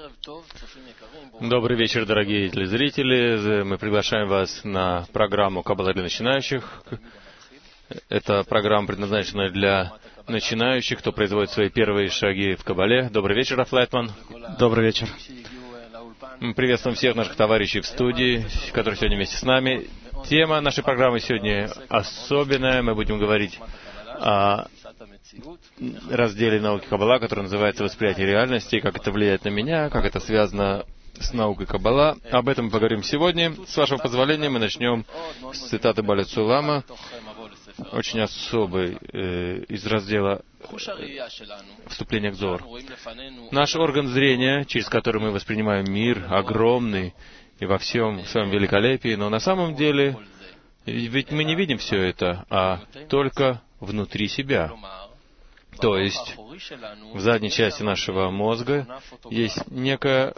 Добрый вечер, дорогие телезрители. Мы приглашаем вас на программу «Каббала для начинающих». Это программа, предназначенная для начинающих, кто производит свои первые шаги в Каббале. Добрый вечер, Раф Лайтман. Добрый вечер. Мы приветствуем всех наших товарищей в студии, которые сегодня вместе с нами. Тема нашей программы сегодня особенная. Мы будем говорить о разделе науки Каббала, который называется «Восприятие реальности», как это влияет на меня, как это связано с наукой Каббала. Об этом мы поговорим сегодня. С вашего позволения мы начнем с цитаты Бааля Цулама, очень особый из раздела «Вступление к Зоар». Наш орган зрения, через который мы воспринимаем мир, огромный и во всем своем великолепии, но на самом деле ведь мы не видим все это, а только внутри себя. То есть в задней части нашего мозга есть некая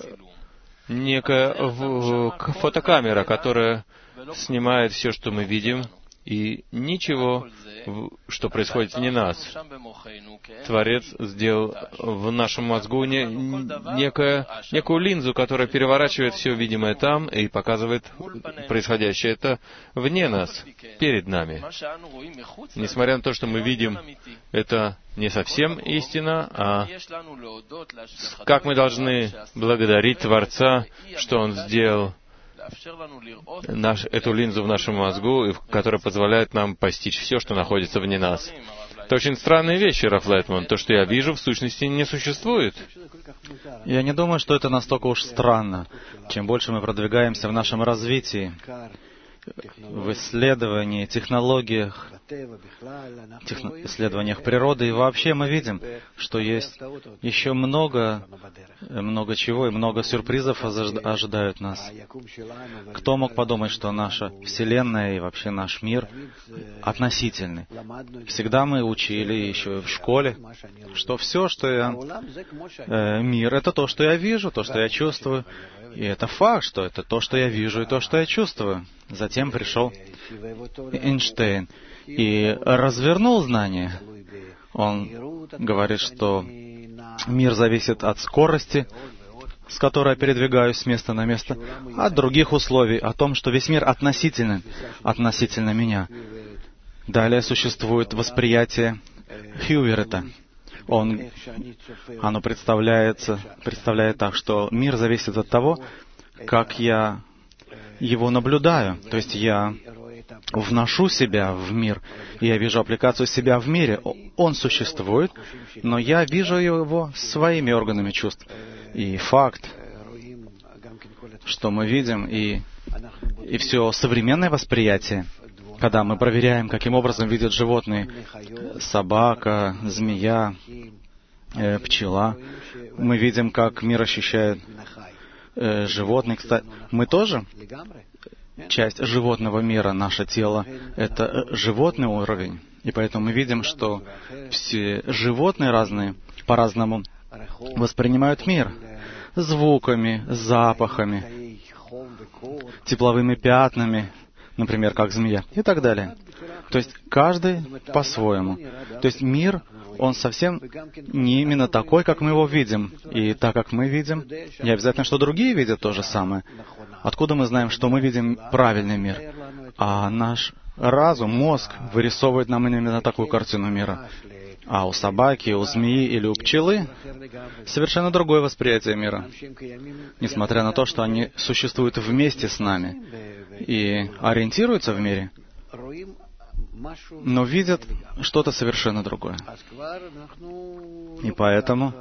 фотокамера, которая снимает все, что мы видим, и ничего, что происходит вне нас. Творец сделал в нашем мозгу некую линзу, которая переворачивает все видимое там и показывает происходящее это вне нас, перед нами. Несмотря на то, что мы видим, это не совсем истина, а как мы должны благодарить Творца, что Он сделал эту линзу в нашем мозгу, которая позволяет нам постичь все, что находится вне нас. Это очень странные вещи, Раф Лайтман. То, что я вижу, в сущности не существует. Я не думаю, что это настолько уж странно. Чем больше мы продвигаемся в нашем развитии, в исследовании, технологиях, исследованиях природы, и вообще мы видим, что есть еще много чего, и много сюрпризов ожидают нас. Кто мог подумать, что наша Вселенная и вообще наш мир относительный? Всегда мы учили еще в школе, что все, что мир, это то, что я вижу, то, что я чувствую. И это факт, что это то, что я вижу, и то, что я чувствую. Затем пришел Эйнштейн и развернул знание. Он говорит, что мир зависит от скорости, с которой я передвигаюсь с места на место, от других условий, о том, что весь мир относительно меня. Далее существует восприятие Хьюверета. Оно представляет так, что мир зависит от того, как я его наблюдаю. То есть я вношу себя в мир, и я вижу аппликацию себя в мире. Он существует, но я вижу его своими органами чувств. И факт, что мы видим, и все современное восприятие, когда мы проверяем, каким образом видят животные, собака, змея, пчела, мы видим, как мир ощущает животных. Мы тоже часть животного мира, наше тело — это животный уровень. И поэтому мы видим, что все животные разные по-разному воспринимают мир звуками, запахами, тепловыми пятнами, например, как змея, и так далее. То есть каждый по-своему. То есть мир, он совсем не именно такой, как мы его видим. И так как мы видим, не обязательно, что другие видят то же самое. Откуда мы знаем, что мы видим правильный мир? А наш разум, мозг вырисовывает нам именно такую картину мира. А у собаки, у змеи или у пчелы совершенно другое восприятие мира. Несмотря на то, что они существуют вместе с нами и ориентируются в мире, но видят что-то совершенно другое. И поэтому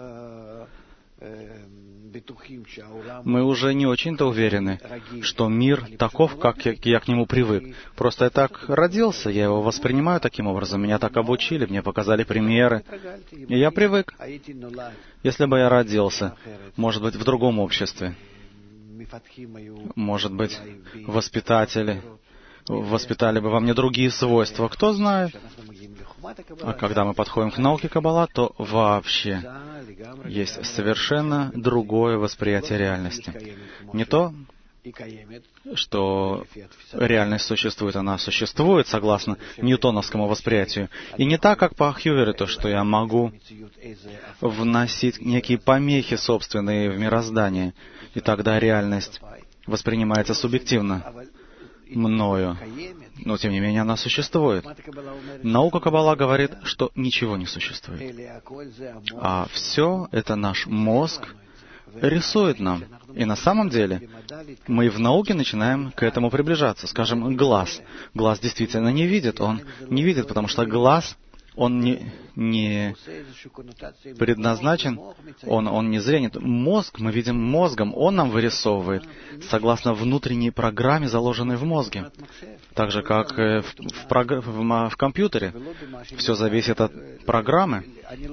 мы уже не очень-то уверены, что мир таков, как я к нему привык. Просто я так родился, я его воспринимаю таким образом, меня так обучили, мне показали примеры, и я привык. Если бы я родился, может быть, в другом обществе, может быть, воспитали бы во мне другие свойства, кто знает. А когда мы подходим к науке Каббала, то вообще есть совершенно другое восприятие реальности. Не то, что реальность существует, она существует согласно ньютоновскому восприятию. И не так, как по Хьюверу, то, что я могу вносить некие помехи собственные в мироздание, и тогда реальность воспринимается субъективно мною. Но, тем не менее, она существует. Наука Каббала говорит, что ничего не существует. А все это наш мозг рисует нам. И на самом деле мы в науке начинаем к этому приближаться. Скажем, глаз. Глаз действительно не видит. Он не видит, потому что глаз, он не предназначен, он не зрение. Мозг, мы видим мозгом, он нам вырисовывает согласно внутренней программе, заложенной в мозге. Так же, как в компьютере. Все зависит от программы.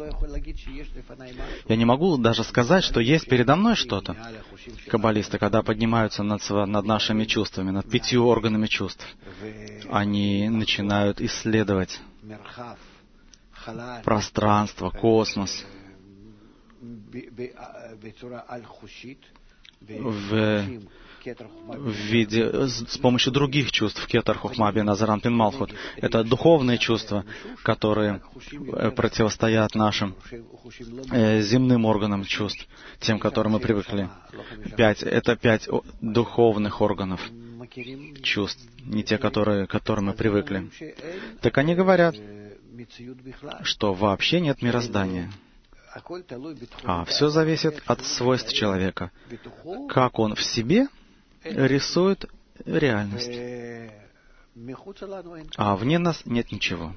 Я не могу даже сказать, что есть передо мной что-то. Каббалисты, когда поднимаются над нашими чувствами, над 5 органами чувств, они начинают исследовать пространство, космос в виде, с помощью других чувств, кетер, хохма, бин, азаран, пин, малхут. Это духовные чувства, которые противостоят нашим земным органам чувств, тем, к которым мы привыкли. 5 — это 5 духовных органов чувств, не те, к которым мы привыкли. Так они говорят, что вообще нет мироздания. А все зависит от свойств человека. Как он в себе рисует реальность. А вне нас нет ничего.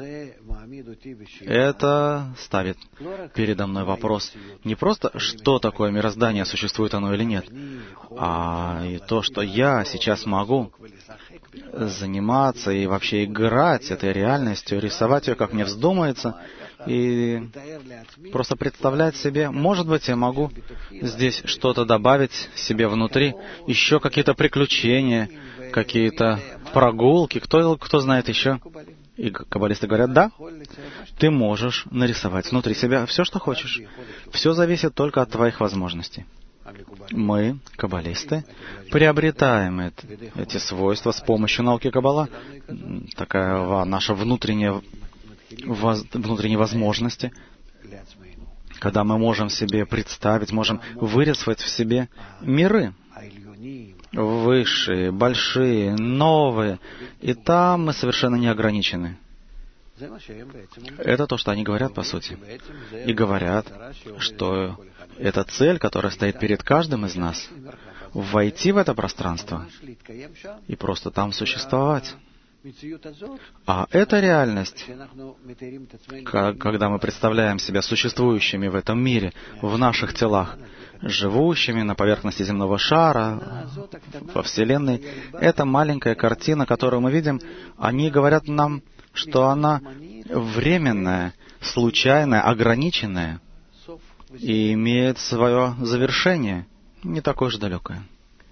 Это ставит передо мной вопрос не просто, что такое мироздание, существует оно или нет, а и то, что я сейчас могу заниматься и вообще играть этой реальностью, рисовать ее, как мне вздумается, и просто представлять себе, может быть, я могу здесь что-то добавить себе внутри, еще какие-то приключения, какие-то прогулки, кто знает еще. И каббалисты говорят, да, ты можешь нарисовать внутри себя все, что хочешь. Все зависит только от твоих возможностей. Мы, каббалисты, приобретаем эти свойства с помощью науки Каббала. Такая наша внутренние возможности, когда мы можем себе представить, можем вырисовать в себе миры. Высшие, большие, новые. И там мы совершенно не ограничены. Это то, что они говорят, по сути. И говорят, что это цель, которая стоит перед каждым из нас. Войти в это пространство и просто там существовать. А эта реальность, когда мы представляем себя существующими в этом мире, в наших телах, живущими на поверхности земного шара, во Вселенной, эта маленькая картина, которую мы видим, они говорят нам, что она временная, случайная, ограниченная и имеет свое завершение, не такое уж далекое.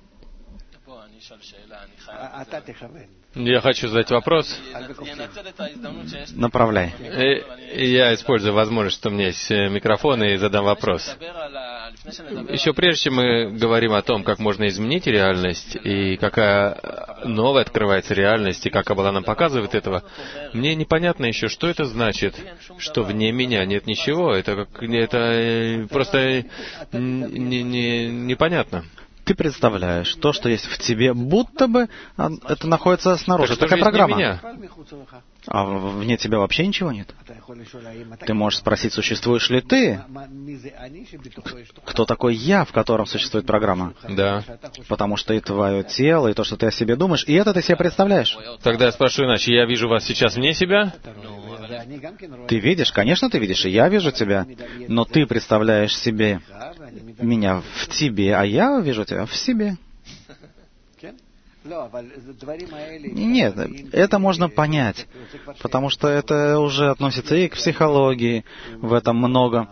Я хочу задать вопрос. Направляй. Я использую возможность, что у меня есть микрофон, и задам вопрос. Еще прежде, чем мы говорим о том, как можно изменить реальность, и какая новая открывается реальность, и как Каббала нам показывает этого, мне непонятно еще, что это значит, что вне меня нет ничего. Это просто непонятно. Ты представляешь то, что есть в тебе, будто бы это находится снаружи. Это такая программа. Меня. А вне тебя вообще ничего нет. Ты можешь спросить, существуешь ли ты? Кто такой я, в котором существует программа? Да. Потому что и твое тело, и то, что ты о себе думаешь, и это ты себе представляешь. Тогда я спрошу иначе. Я вижу вас сейчас вне себя? Ты видишь? Конечно, ты видишь, и я вижу тебя. Но ты представляешь себе меня в тебе, а я вижу тебя в себе. Нет, это можно понять, потому что это уже относится и к психологии, в этом много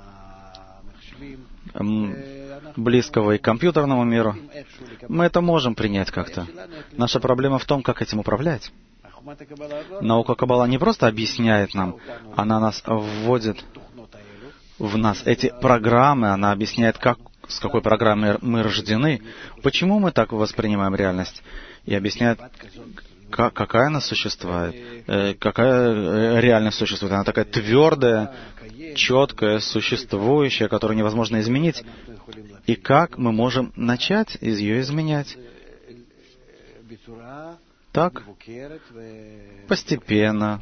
близкого и к компьютерному миру. Мы это можем принять как-то. Наша проблема в том, как этим управлять. Наука Каббала не просто объясняет нам, она нас вводит в нас эти программы, она объясняет, как с какой программой мы рождены, почему мы так воспринимаем реальность, и объясняет, какая она существует, какая реальность существует. Она такая твердая, четкая, существующая, которую невозможно изменить. И как мы можем начать ее изменять? Так, постепенно.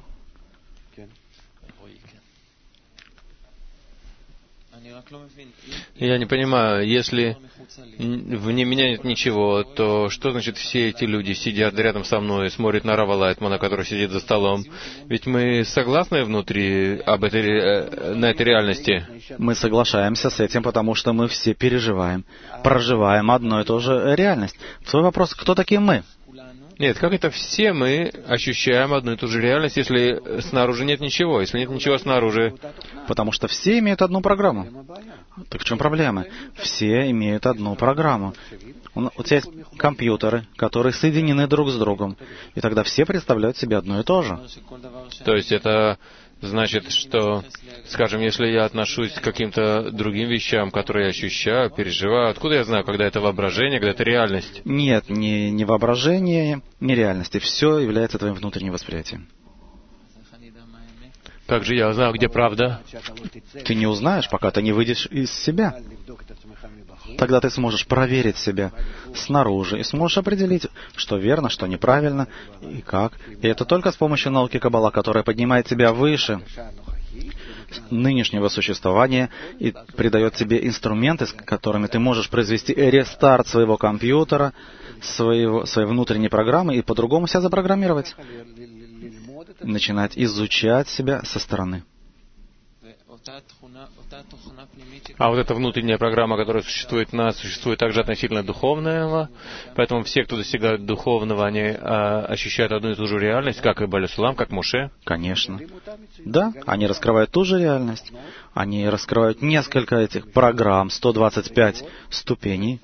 Я не понимаю, если вне меня нет ничего, то что значит все эти люди сидят рядом со мной, смотрят на Рава Лайтмана, который сидит за столом? Ведь мы согласны внутри на этой реальности? Мы соглашаемся с этим, потому что мы все переживаем, проживаем одну и ту же реальность. Твой вопрос, кто такие мы? Нет, как это все мы ощущаем одну и ту же реальность, если снаружи нет ничего, если нет ничего снаружи? Потому что все имеют одну программу. Так в чем проблема? Все имеют одну программу. У тебя есть компьютеры, которые соединены друг с другом, и тогда все представляют себе одно и то же. То есть это значит, что, скажем, если я отношусь к каким-то другим вещам, которые я ощущаю, переживаю, откуда я знаю, когда это воображение, когда это реальность? Нет, не воображение, не реальность. И все является твоим внутренним восприятием. Как же я узнаю, где правда? Ты не узнаешь, пока ты не выйдешь из себя. Тогда ты сможешь проверить себя снаружи и сможешь определить, что верно, что неправильно и как. И это только с помощью науки Каббала, которая поднимает тебя выше нынешнего существования и придает тебе инструменты, с которыми ты можешь произвести рестарт своего компьютера, своей внутренней программы и по-другому себя запрограммировать. Начинать изучать себя со стороны. А вот эта внутренняя программа, которая существует в нас, существует также относительно духовного. Поэтому все, кто достигают духовного, они ощущают одну и ту же реальность, как и Бааль Сулам, как Моше. Конечно. Да, они раскрывают ту же реальность. Они раскрывают несколько этих программ, 125 ступеней.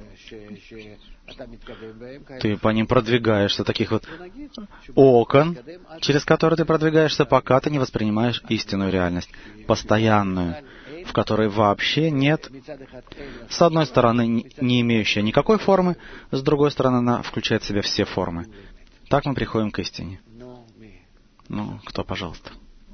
Ты по ним продвигаешься, таких вот окон, через которые ты продвигаешься, пока ты не воспринимаешь истинную реальность, постоянную, в которой вообще нет, с одной стороны, не имеющая никакой формы, с другой стороны, она включает в себя все формы. Так мы приходим к истине. Ну, кто, пожалуйста?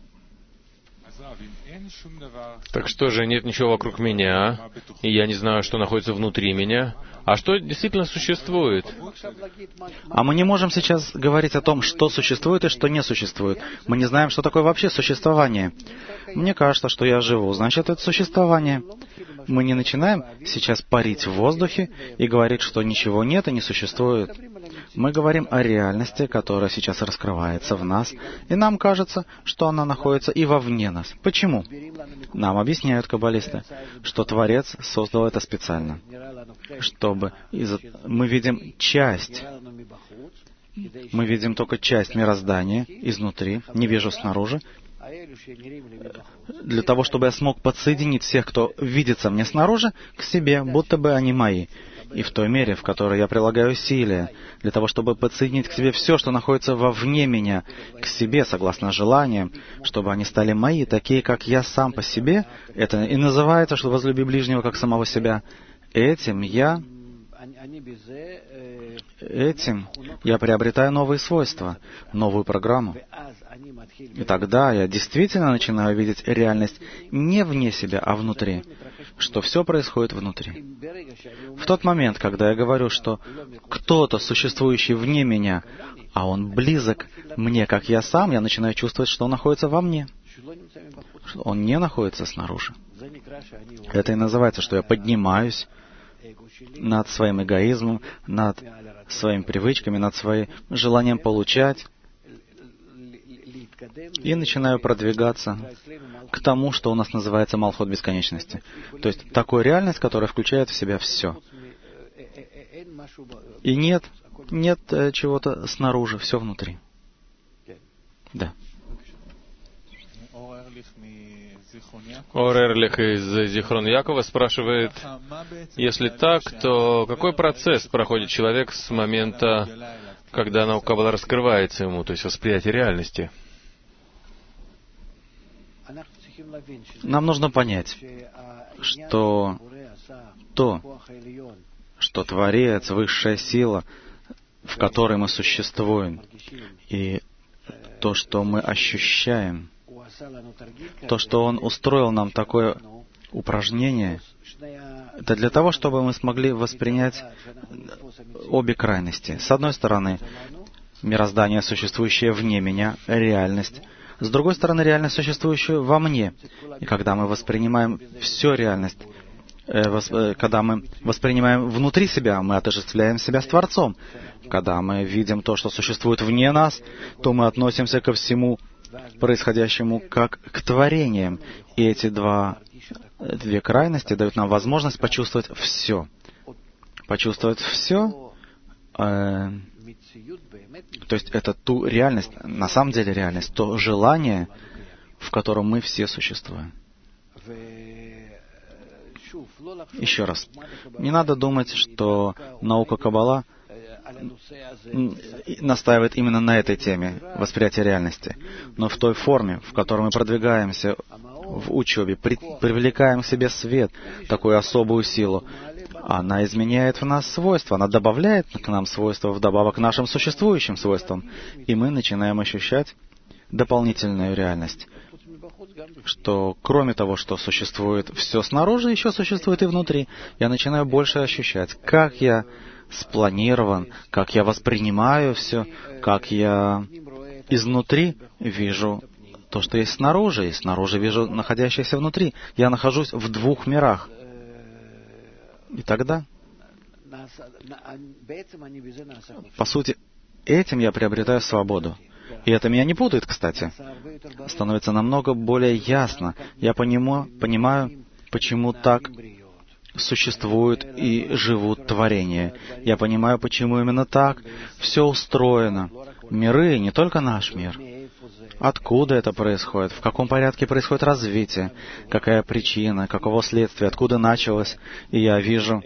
Так что же, нет ничего вокруг меня, и я не знаю, что находится внутри меня. А что действительно существует? А мы не можем сейчас говорить о том, что существует и что не существует. Мы не знаем, что такое вообще существование. Мне кажется, что я живу, значит, это существование. Мы не начинаем сейчас парить в воздухе и говорить, что ничего нет и не существует. Мы говорим о реальности, которая сейчас раскрывается в нас, и нам кажется, что она находится и вовне нас. Почему? Нам объясняют каббалисты, что Творец создал это специально, чтобы мы видим часть. Мы видим только часть мироздания изнутри, не вижу снаружи, для того, чтобы я смог подсоединить всех, кто видится мне снаружи, к себе, будто бы они мои. И в той мере, в которой я прилагаю усилия, для того, чтобы подсоединить к себе все, что находится вовне меня, к себе, согласно желаниям, чтобы они стали мои, такие, как я сам по себе, это и называется, что возлюби ближнего, как самого себя. Этим я приобретаю новые свойства, новую программу. И тогда я действительно начинаю видеть реальность не вне себя, а внутри, что все происходит внутри. В тот момент, когда я говорю, что кто-то, существующий вне меня, а он близок мне, как я сам, я начинаю чувствовать, что он находится во мне, что он не находится снаружи. Это и называется, что я поднимаюсь над своим эгоизмом, над своими привычками, над своим желанием получать, и начинаю продвигаться к тому, что у нас называется Малхут бесконечности. То есть такую реальность, которая включает в себя все. И нет чего-то снаружи, все внутри. Да. Ор Эрлих из Зихрон Якова спрашивает, если так, то какой процесс проходит человек с момента, когда наука Каббала раскрывается ему, то есть восприятие реальности? Нам нужно понять, что то, что Творец, высшая сила, в которой мы существуем, и то, что мы ощущаем, то, что Он устроил нам такое упражнение, это для того, чтобы мы смогли воспринять обе крайности. С одной стороны, мироздание, существующее вне меня, реальность. С другой стороны, реальность, существующая во мне. И когда мы воспринимаем всю реальность, когда мы воспринимаем внутри себя, мы отождествляем себя с Творцом. Когда мы видим то, что существует вне нас, то мы относимся ко всему происходящему как к творениям. И эти две крайности дают нам возможность почувствовать все. Почувствовать все, то есть это ту реальность, на самом деле реальность, то желание, в котором мы все существуем. Еще раз, не надо думать, что наука Каббала настаивает именно на этой теме восприятия реальности, но в той форме, в которой мы продвигаемся в учебе, привлекаем к себе свет, такую особую силу, она изменяет в нас свойства, она добавляет к нам свойства вдобавок к нашим существующим свойствам, и мы начинаем ощущать дополнительную реальность, что кроме того, что существует все снаружи, еще существует и внутри. Я начинаю больше ощущать, как я спланирован, как я воспринимаю все, как я изнутри вижу то, что есть снаружи, и снаружи вижу находящееся внутри. Я нахожусь в двух мирах. И тогда, по сути, этим я приобретаю свободу. И это меня не путает, кстати. Становится намного более ясно. Я понимаю, почему так существуют и живут творения. Я понимаю, почему именно так все устроено. Миры, не только наш мир. Откуда это происходит? В каком порядке происходит развитие? Какая причина? Какого следствия? Откуда началось? И я вижу,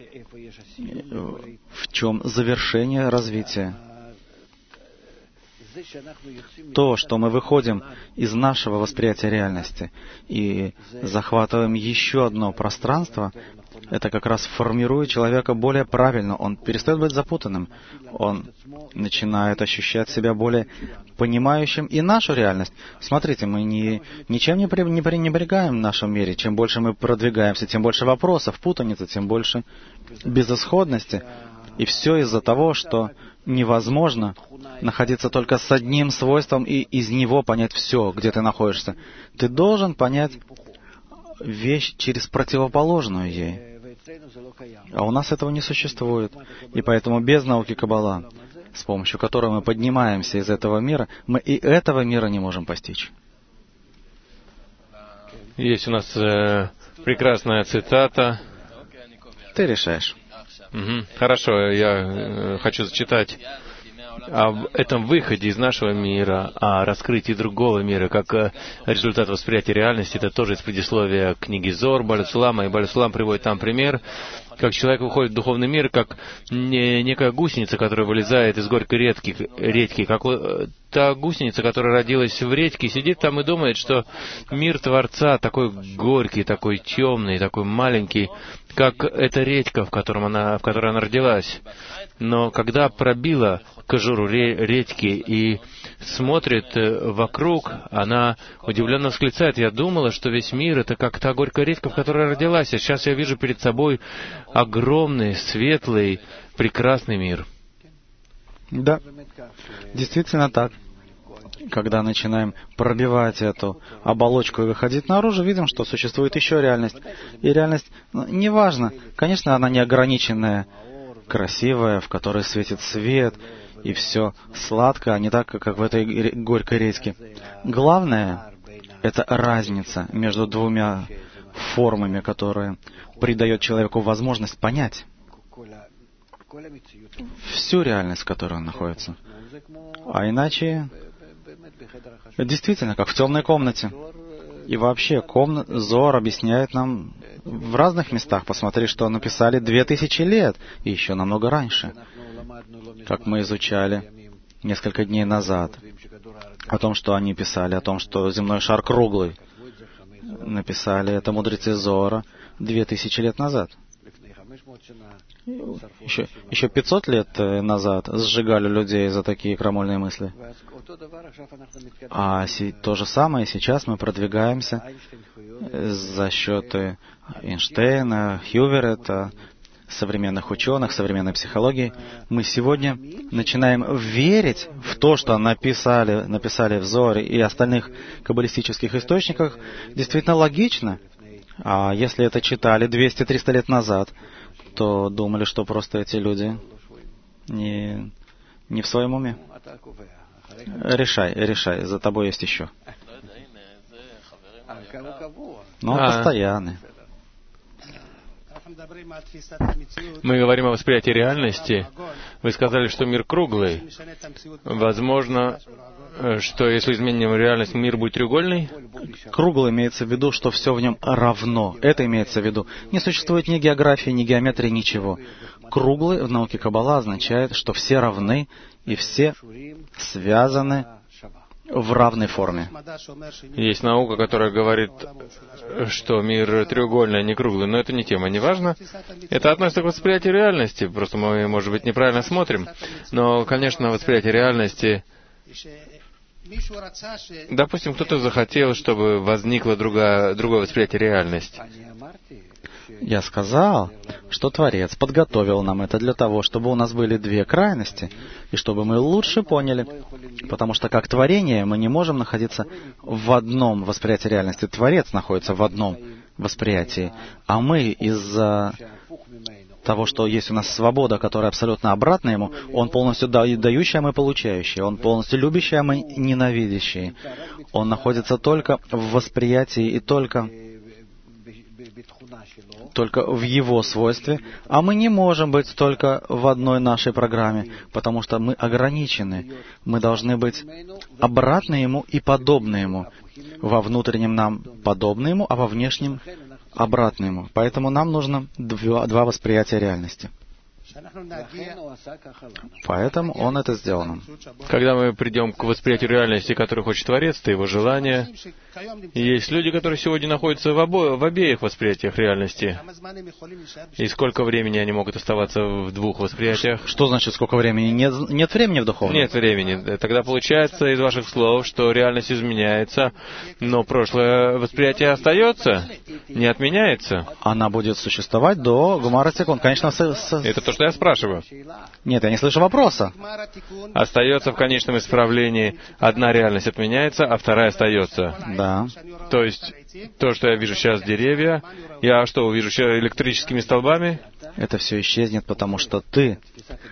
в чем завершение развития. То, что мы выходим из нашего восприятия реальности и захватываем еще одно пространство, это как раз формирует человека более правильно. Он перестает быть запутанным. Он начинает ощущать себя более понимающим и нашу реальность. Смотрите, мы ничем не пренебрегаем в нашем мире. Чем больше мы продвигаемся, тем больше вопросов, путаницы, тем больше безысходности. И все из-за того, что невозможно находиться только с одним свойством и из него понять все, где ты находишься. Ты должен понять вещь через противоположную ей. А у нас этого не существует. И поэтому без науки Каббала, с помощью которой мы поднимаемся из этого мира, мы и этого мира не можем постичь. Есть у нас прекрасная цитата. Ты решаешь. Хорошо, я хочу зачитать об этом выходе из нашего мира, о раскрытии другого мира, как результат восприятия реальности. Это тоже из предисловия книги Зор Бааль Сулама, и Бааль Сулам приводит там пример, как человек выходит в духовный мир, как некая гусеница, которая вылезает из горькой редьки, как та гусеница, которая родилась в редьке, сидит там и думает, что мир Творца такой горький, такой темный, такой маленький, как эта редька, в которой она родилась. Но когда пробила кожуру редьки и смотрит вокруг, она удивленно восклицает: «Я думала, что весь мир — это как та горькая редька, в которой я родилась, а сейчас я вижу перед собой огромный, светлый, прекрасный мир». Да, действительно так. Когда начинаем пробивать эту оболочку и выходить наружу, видим, что существует еще реальность. И реальность, неважно, конечно, она неограниченная, красивая, в которой светит свет, и все сладко, а не так, как в этой горькой редьке. Главное — это разница между двумя формами, которые придает человеку возможность понять всю реальность, в которой он находится. А иначе, действительно, как в темной комнате. И вообще, Зоар объясняет нам в разных местах. Посмотри, что написали 2000 лет, и еще намного раньше. Как мы изучали несколько дней назад. О том, что они писали, о том, что земной шар круглый. Написали это мудрецы Зоара 2000 лет назад. Еще 500 лет назад сжигали людей за такие крамольные мысли. А то же самое сейчас мы продвигаемся за счет Эйнштейна, Хьюверета, современных ученых, современной психологии. Мы сегодня начинаем верить в то, что написали в Зоаре и остальных каббалистических источниках, действительно логично. А если это читали 200-300 лет назад, то думали, что просто эти люди не в своем уме. Решай, за тобой есть еще. Но он постоянный. Мы говорим о восприятии реальности. Вы сказали, что мир круглый. Возможно, что если изменим реальность, мир будет треугольный? Круглый имеется в виду, что все в нем равно. Это имеется в виду. Не существует ни географии, ни геометрии, ничего. Круглый в науке Каббала означает, что все равны и все связаны в равной форме. Есть наука, которая говорит, что мир треугольный, а не круглый, но это не тема, не важно. Это относится к восприятию реальности, просто мы, может быть, неправильно смотрим. Но, конечно, восприятие реальности... Допустим, кто-то захотел, чтобы возникло другое восприятие реальности. Я сказал, что Творец подготовил нам это для того, чтобы у нас были две крайности, и чтобы мы лучше поняли. Потому что как творение мы не можем находиться в одном восприятии реальности. Творец находится в одном восприятии, а мы из-за того, что есть у нас свобода, которая абсолютно обратна ему, он полностью дающий, а мы получающие. Он полностью любящий, а мы ненавидящие. Он находится только в восприятии и только в его свойстве, а мы не можем быть только в одной нашей программе, потому что мы ограничены. Мы должны быть обратны ему и подобны ему. Во внутреннем нам подобны ему, а во внешнем обратно ему. Поэтому нам нужно два восприятия реальности. Поэтому он это сделал. Когда мы придем к восприятию реальности, которую хочет Творец, это его желание. Есть люди, которые сегодня находятся в обеих восприятиях реальности. И сколько времени они могут оставаться в двух восприятиях? Что значит сколько времени? Нет времени в духовном? Нет времени. Тогда получается из ваших слов, что реальность изменяется, но прошлое восприятие остается, не отменяется. Она будет существовать до Гемара Тикун. Конечно, это то, что я спрашиваю. Нет, я не слышу вопроса. Остается в конечном исправлении одна реальность отменяется, а вторая остается. Да. То есть, то, что я вижу сейчас деревья, я что, увижу сейчас электрическими столбами? Это все исчезнет, потому что ты,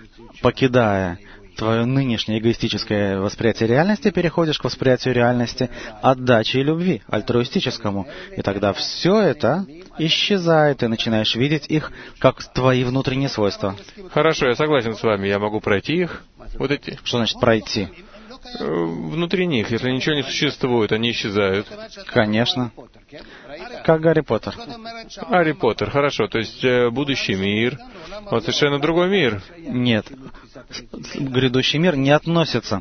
покидая твое нынешнее эгоистическое восприятие реальности, переходишь к восприятию реальности отдачи и любви, альтруистическому. И тогда все это исчезает, и начинаешь видеть их как твои внутренние свойства. Хорошо, я согласен с вами. Я могу пройти их. Вот эти. Что значит пройти? Внутри них. Если ничего не существует, они исчезают. Конечно. Как Гарри Поттер. Гарри Поттер, хорошо. То есть будущий мир, вот совершенно другой мир. Нет. Грядущий мир не относится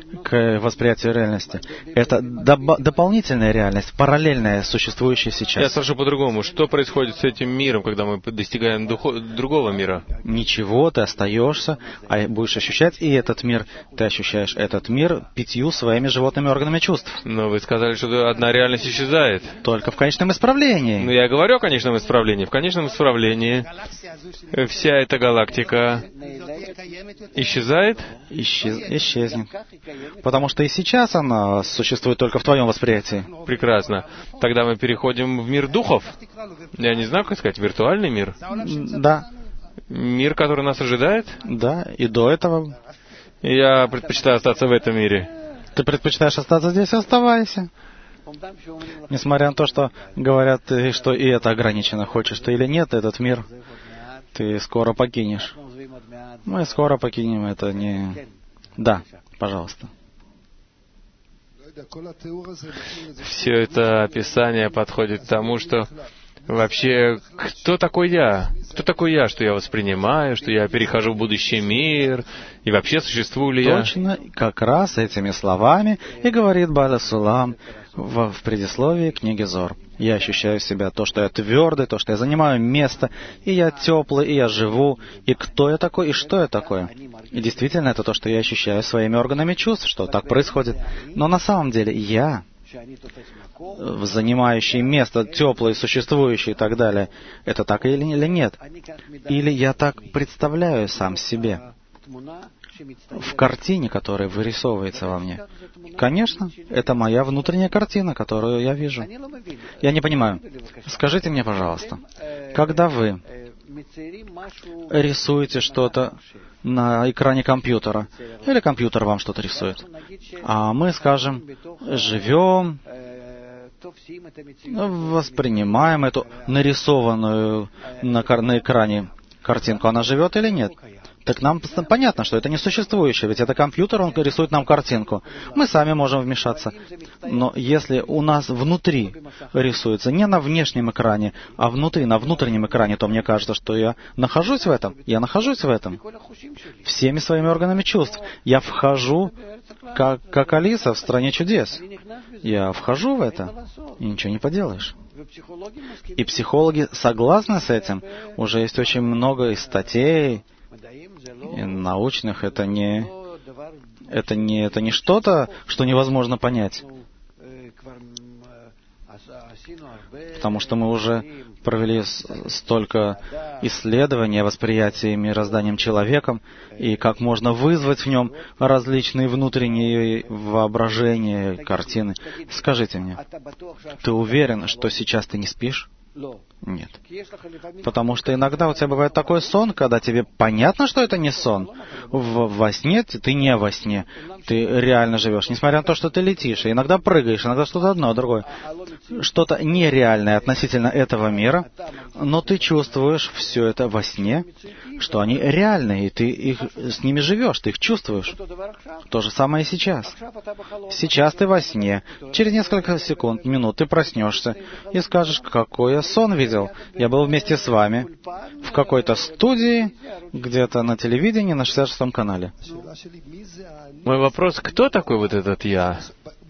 к восприятию реальности. Это дополнительная реальность, параллельная существующая сейчас. Я спрошу по-другому. Что происходит с этим миром, когда мы достигаем другого мира? Ничего, ты остаешься, а будешь ощущать и этот мир. Ты ощущаешь этот мир 5 своими животными органами чувств. Но вы сказали, что одна реальность исчезает. Только в конечном исправлении. Ну, я говорю о конечном исправлении. В конечном исправлении вся эта галактика исчезает? Исчезнет. Потому что и сейчас она существует только в твоем восприятии. Прекрасно. Тогда мы переходим в мир духов. Я не знаю, как сказать, виртуальный мир? Да. Мир, который нас ожидает? Да, и до этого. Я предпочитаю остаться в этом мире. Ты предпочитаешь остаться здесь? Оставайся. Несмотря на то, что говорят, что и это ограничено. Хочешь ты или нет, этот мир ты скоро покинешь. Мы скоро покинем это не... Да, пожалуйста. Все это описание подходит к тому, что вообще, кто такой я? Кто такой я, что я воспринимаю, что я перехожу в будущий мир, и вообще существую ли я? Точно, как раз этими словами и говорит Бааль ха-Сулам в предисловии книги Зор. Я ощущаю себя, то, что я твердый, то, что я занимаю место, и я теплый, и я живу, и кто я такой, и что я такое. И действительно, это то, что я ощущаю своими органами чувств, что так происходит. Но на самом деле я, занимающий место, теплый, существующий и так далее, это так или нет? Или я так представляю сам себе в картине, которая вырисовывается во мне? Конечно, это моя внутренняя картина, которую я вижу. Я не понимаю. Скажите мне, пожалуйста, когда вы рисуете что-то на экране компьютера, или компьютер вам что-то рисует, а мы, скажем, живем, воспринимаем эту нарисованную на экране картинку, она живет или нет? Так нам понятно, что это несуществующее, ведь это компьютер, он рисует нам картинку. Мы сами можем вмешаться. Но если у нас внутри рисуется, не на внешнем экране, а внутри, на внутреннем экране, то мне кажется, что я нахожусь в этом. Я нахожусь в этом. Всеми своими органами чувств. Я вхожу, как Алиса в «Стране чудес». Я вхожу в это, и ничего не поделаешь. И психологи согласны с этим. Уже есть очень много и статей, и научных. Это не что-то, что невозможно понять. Потому что мы уже провели столько исследований о восприятии мирозданием человеком, и как можно вызвать в нем различные внутренние воображения, картины. Скажите мне, ты уверен, что сейчас ты не спишь? Нет. Потому что иногда у тебя бывает такой сон, когда тебе понятно, что это не сон. Во сне ты не во сне. Ты реально живешь, несмотря на то, что ты летишь. И иногда прыгаешь, иногда что-то одно, другое. Что-то нереальное относительно этого мира, но ты чувствуешь все это во сне, что они реальные, и ты с ними живешь, ты их чувствуешь. То же самое и сейчас. Сейчас ты во сне. Через несколько секунд, минут ты проснешься и скажешь, какой я сон видел. Я был вместе с вами в какой-то студии, где-то на телевидении, на 66-м канале. Мой вопрос, кто такой вот этот я?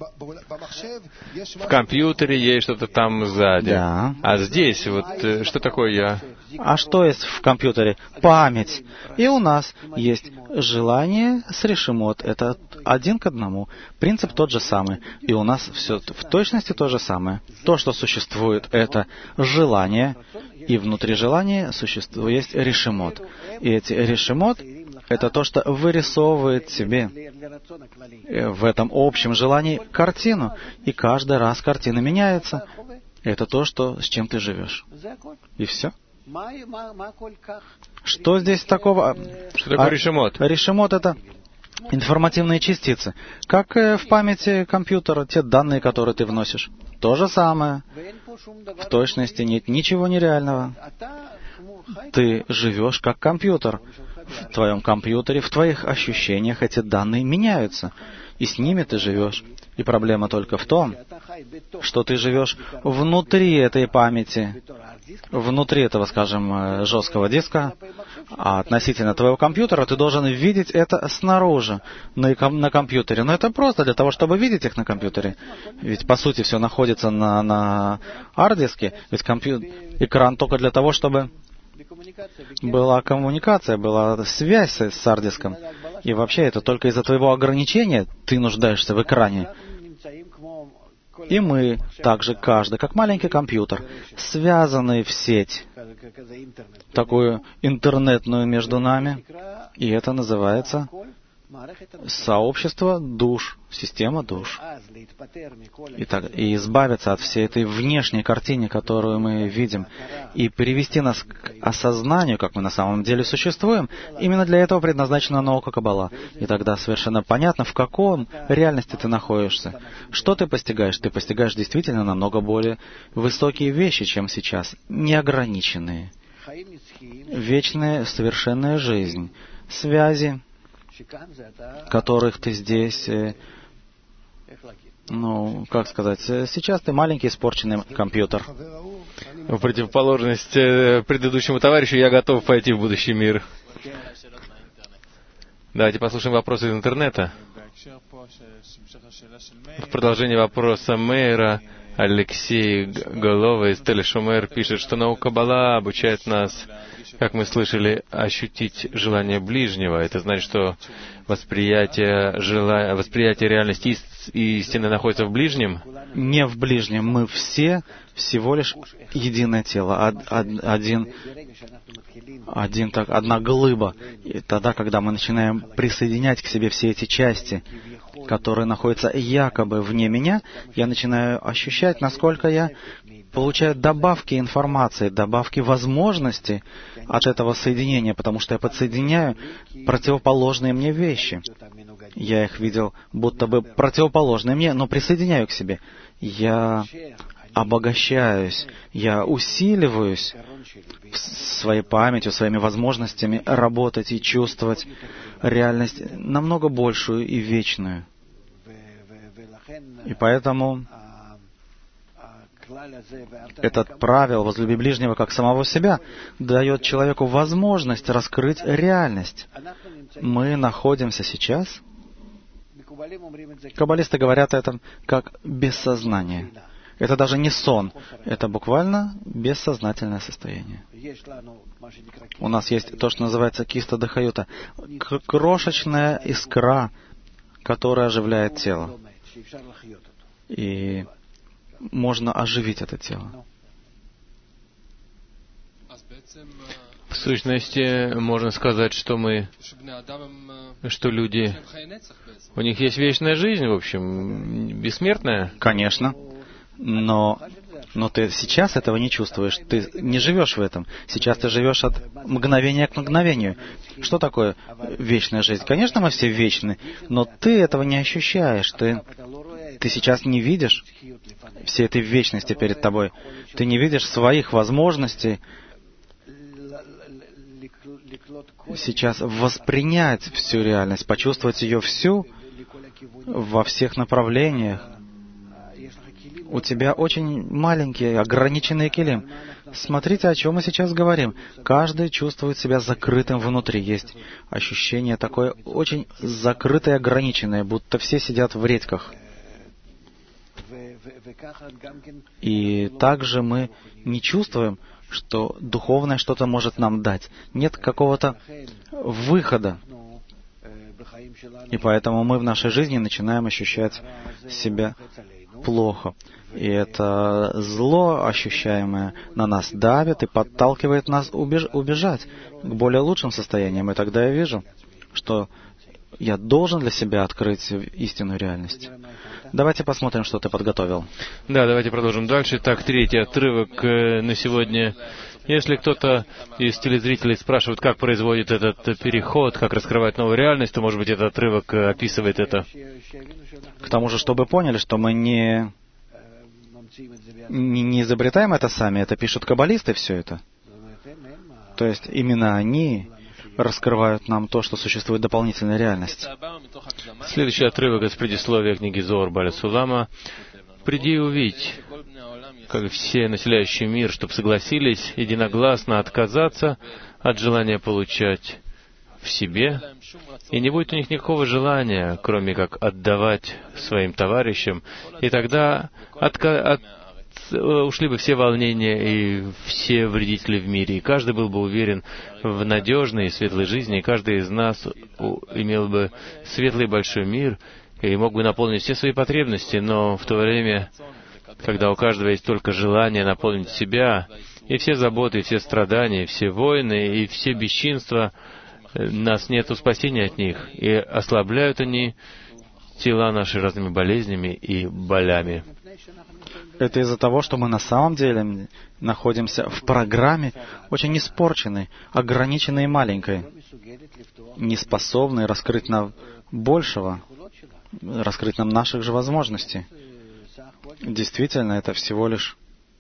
В компьютере есть что-то там сзади. Да. А здесь вот что такое я? А что есть в компьютере? Память. И у нас есть желание с решимот. Это 1 к 1. Принцип тот же самый. И у нас все в точности то же самое. То, что существует, это желание. И внутри желания есть решимот. И эти решимот — это то, что вырисовывает себе в этом общем желании картину. И каждый раз картина меняется. Это то, с чем ты живешь. И все. Что здесь такого? Что такое решимот? Решимот — это информативные частицы. Как в памяти компьютера, те данные, которые ты вносишь. То же самое. В точности нет ничего нереального. Ты живешь как компьютер. В твоем компьютере, в твоих ощущениях эти данные меняются. И с ними ты живешь. И проблема только в том, что ты живешь внутри этой памяти, внутри этого, скажем, жесткого диска, а относительно твоего компьютера ты должен видеть это снаружи, на компьютере. Но это просто для того, чтобы видеть их на компьютере. Ведь, по сути, все находится на хард-диске. Ведь экран только для того, чтобы была коммуникация, была связь с хард-диском. И вообще это только из-за твоего ограничения ты нуждаешься в экране. И мы также, каждый, как маленький компьютер, связаны в сеть, такую интернетную между нами, и это называется сообщество душ, система душ. И избавиться от всей этой внешней картины, которую мы видим, и привести нас к осознанию, как мы на самом деле существуем, именно для этого предназначена наука Каббала. И тогда совершенно понятно, в каком реальности ты находишься. Что ты постигаешь? Ты постигаешь действительно намного более высокие вещи, чем сейчас, неограниченные. Вечная, совершенная жизнь, связи, которых ты здесь, как сказать, сейчас ты маленький испорченный компьютер. В противоположность предыдущему товарищу, я готов пойти в будущий мир. Давайте послушаем вопросы из интернета. В продолжении вопроса Мейра Алексей Голова из Телешумер пишет, что наука Каббала обучает нас, как мы слышали, ощутить желание ближнего. Это значит, что восприятие реальности и истины находится в ближнем? Не в ближнем. Мы все всего лишь единое тело, одна глыба. И тогда, когда мы начинаем присоединять к себе все эти части, которые находятся якобы вне меня, я начинаю ощущать, насколько я получаю добавки информации, добавки возможностей от этого соединения, потому что я подсоединяю противоположные мне вещи. Я их видел будто бы противоположные мне, но присоединяю к себе. Я обогащаюсь, я усиливаюсь своей памятью, своими возможностями работать и чувствовать реальность намного большую и вечную. И поэтому этот правило «возлюби ближнего как самого себя» дает человеку возможность раскрыть реальность. Мы находимся сейчас, каббалисты говорят о этом как бессознание. Это даже не сон, это буквально бессознательное состояние. У нас есть то, что называется киста дахаюта, крошечная искра, которая оживляет тело. И можно оживить это тело. В сущности, можно сказать, что люди, у них есть вечная жизнь, в общем, бессмертная. Конечно. Но ты сейчас этого не чувствуешь, ты не живешь в этом. Сейчас ты живешь от мгновения к мгновению. Что такое вечная жизнь? Конечно, мы все вечны, но ты этого не ощущаешь. Ты сейчас не видишь всей этой вечности перед тобой. Ты не видишь своих возможностей сейчас воспринять всю реальность, почувствовать ее всю во всех направлениях. У тебя очень маленькие, ограниченные килим. Смотрите, о чем мы сейчас говорим. Каждый чувствует себя закрытым внутри. Есть ощущение такое очень закрытое, ограниченное, будто все сидят в редьках. И также мы не чувствуем, что духовное что-то может нам дать. Нет какого-то выхода. И поэтому мы в нашей жизни начинаем ощущать себя плохо. И это зло, ощущаемое на нас, давит и подталкивает нас убежать к более лучшим состояниям. И тогда я вижу, что я должен для себя открыть истинную реальность. Давайте посмотрим, что ты подготовил. Да, давайте продолжим дальше. Так, третий отрывок на сегодня. Если кто-то из телезрителей спрашивает, как производит этот переход, как раскрывать новую реальность, то, может быть, этот отрывок описывает это. К тому же, чтобы поняли, что мы не изобретаем это сами, это пишут каббалисты все это. То есть именно они раскрывают нам то, что существует дополнительная реальность. Следующий отрывок из предисловия книги Зоар Бааля Сулама. «Приди и увидь, как все населяющие мир, чтобы согласились единогласно отказаться от желания получать в себе, и не будет у них никакого желания, кроме как отдавать своим товарищам, и тогда ушли бы все волнения и все вредители в мире, и каждый был бы уверен в надежной и светлой жизни, и каждый из нас имел бы светлый большой мир и мог бы наполнить все свои потребности, но в то время, когда у каждого есть только желание наполнить себя, и все заботы, и все страдания, и все войны, и все бесчинства, нас нету спасения от них, и ослабляют они тела наши разными болезнями и болями». Это из-за того, что мы на самом деле находимся в программе очень испорченной, ограниченной и маленькой, не способной раскрыть нам большего, раскрыть нам наших же возможностей. Действительно, это всего лишь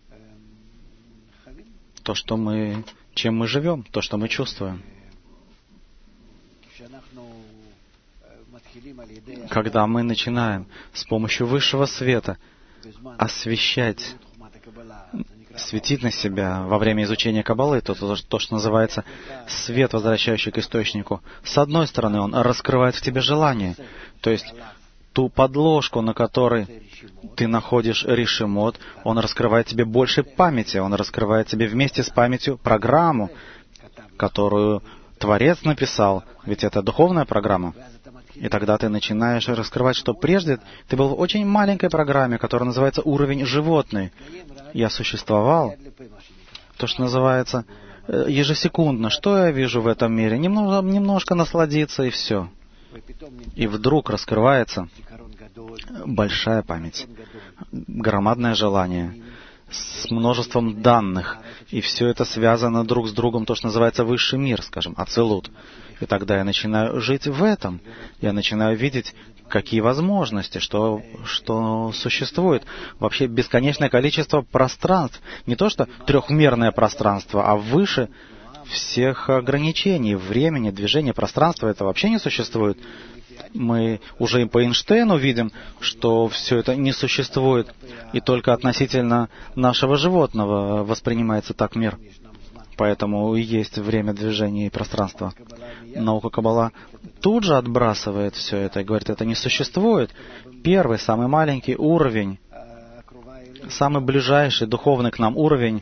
то, чем мы живем, то, что мы чувствуем. Когда мы начинаем с помощью высшего света освещать, светить на себя во время изучения Каббалы, то, что называется свет, возвращающий к источнику. С одной стороны, он раскрывает в тебе желание, то есть ту подложку, на которой ты находишь решимот, он раскрывает тебе больше памяти, он раскрывает тебе вместе с памятью программу, которую Творец написал, ведь это духовная программа. И тогда ты начинаешь раскрывать, что прежде ты был в очень маленькой программе, которая называется уровень животный. Я существовал, то, что называется ежесекундно. Что я вижу в этом мире? Немножко насладиться и все. И вдруг раскрывается большая память, громадное желание, с множеством данных. И все это связано друг с другом, то, что называется высший мир, скажем, ацилут. И тогда я начинаю жить в этом. Я начинаю видеть, какие возможности, что существует. Вообще бесконечное количество пространств. Не то, что трехмерное пространство, а выше всех ограничений времени, движения, пространства. Это вообще не существует. Мы уже и по Эйнштейну видим, что все это не существует, и только относительно нашего животного воспринимается так мир. Поэтому и есть время движения и пространства. Наука Каббала тут же отбрасывает все это и говорит, это не существует. Первый, самый маленький уровень, самый ближайший духовный к нам уровень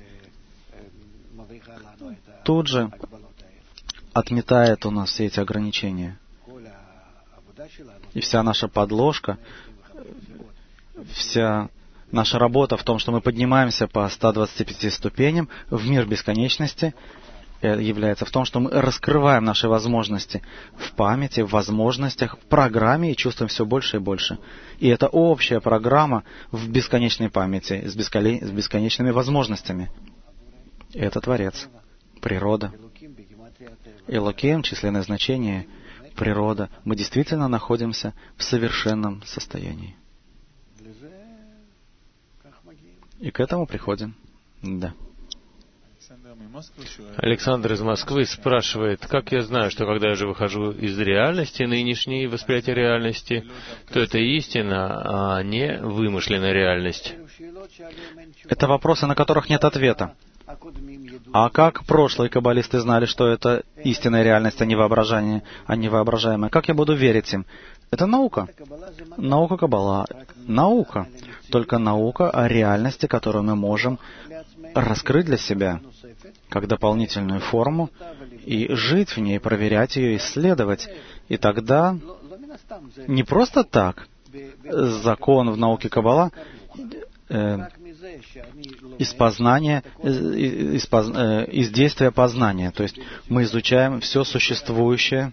тут же отметает у нас все эти ограничения. И вся наша подложка, вся наша работа в том, что мы поднимаемся по 125 ступеням в мир бесконечности, является в том, что мы раскрываем наши возможности в памяти, в возможностях, в программе и чувствуем все больше и больше. И это общая программа в бесконечной памяти, с бесконечными возможностями. И это Творец, природа. Элоким, численное значение, природа. Мы действительно находимся в совершенном состоянии. И к этому приходим. Да. Александр из Москвы спрашивает, как я знаю, что когда я же выхожу из реальности, нынешней восприятия реальности, то это истина, а не вымышленная реальность? Это вопросы, на которых нет ответа. А как прошлые каббалисты знали, что это истинная реальность, а не воображение, а не воображаемое? Как я буду верить им? Это наука. Наука Каббала. Наука. Только наука о реальности, которую мы можем раскрыть для себя как дополнительную форму и жить в ней, проверять ее, исследовать. И тогда не просто так закон в науке Каббала из познания, из действия познания. То есть мы изучаем все существующее.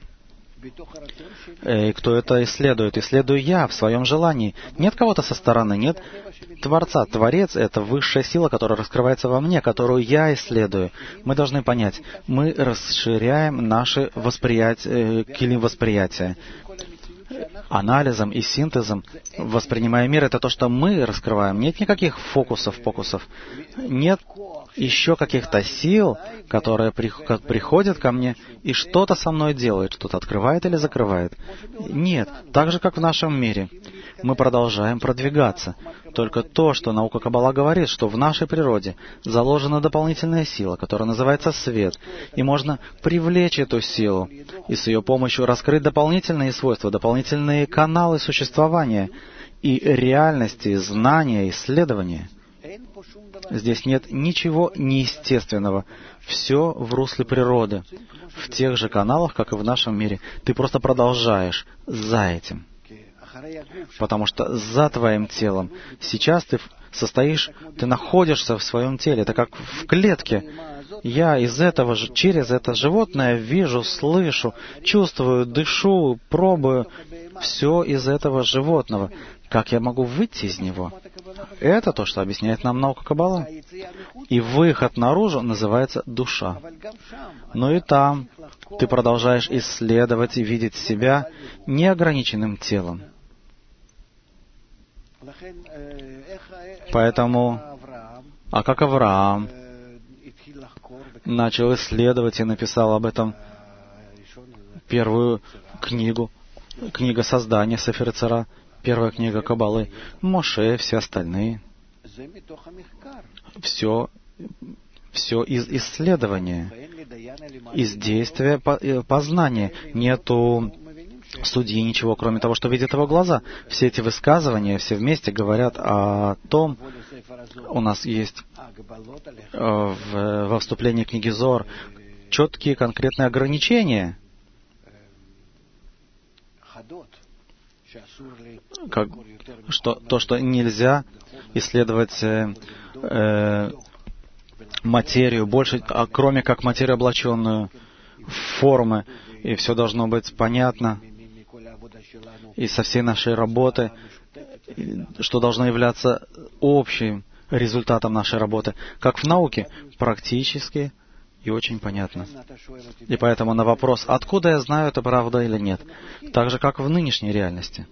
И кто это исследует? Исследую я в своем желании. Нет кого-то со стороны, нет Творца. Творец — это высшая сила, которая раскрывается во мне, которую я исследую. Мы должны понять, мы расширяем наше восприятие, килим восприятия. Анализом и синтезом, воспринимая мир, это то, что мы раскрываем. Нет никаких фокусов. Нет еще каких-то сил, которые приходят ко мне и что-то со мной делают, что-то открывает или закрывает. Нет, так же, как в нашем мире. Мы продолжаем продвигаться. Только то, что наука Каббала говорит, что в нашей природе заложена дополнительная сила, которая называется свет, и можно привлечь эту силу и с ее помощью раскрыть дополнительные свойства, дополнительные каналы существования и реальности, знания, исследования. Здесь нет ничего неестественного. Все в русле природы, в тех же каналах, как и в нашем мире. Ты просто продолжаешь за этим. Потому что за твоим телом сейчас ты находишься в своем теле. Это как в клетке. Я через это животное вижу, слышу, чувствую, дышу, пробую. Все из этого животного. Как я могу выйти из него? Это то, что объясняет нам наука Каббала. И выход наружу называется душа. Но и там ты продолжаешь исследовать и видеть себя неограниченным телом. Поэтому, как Авраам начал исследовать и написал об этом первую книгу, книга создания Сефер Ицара, первая книга Каббалы, Моше, все остальные. Все из исследования, из действия познания. Нету судьи ничего, кроме того, что видят его глаза. Все эти высказывания, все вместе говорят о том, у нас есть во вступлении книги Зоар четкие конкретные ограничения, что нельзя исследовать материю больше, кроме как материю, облаченную в формы, и все должно быть понятно, и со всей нашей работы, что должно являться общим результатом нашей работы, как в науке, практически и очень понятно. И поэтому на вопрос, откуда я знаю, это правда или нет, так же, как в нынешней реальности.